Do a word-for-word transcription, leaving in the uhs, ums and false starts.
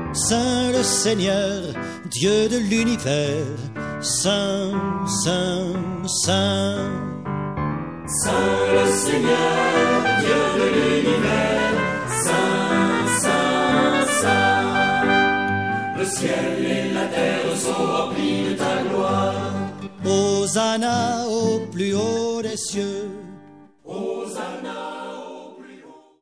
Saint le Seigneur, Dieu de l'univers, Saint, Saint, Saint. Saint le Seigneur, Dieu de l'univers, Saint, Saint, Saint. Le ciel et la terre sont remplis de ta gloire. Hosanna au plus haut des cieux.